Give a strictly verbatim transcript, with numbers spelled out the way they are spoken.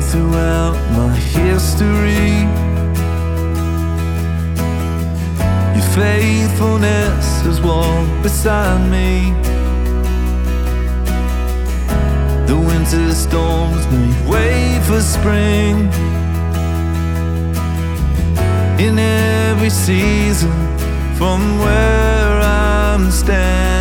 throughout my history. Your faithfulness has walked beside me. The winter storms made way for spring. In every season from where I'm standing,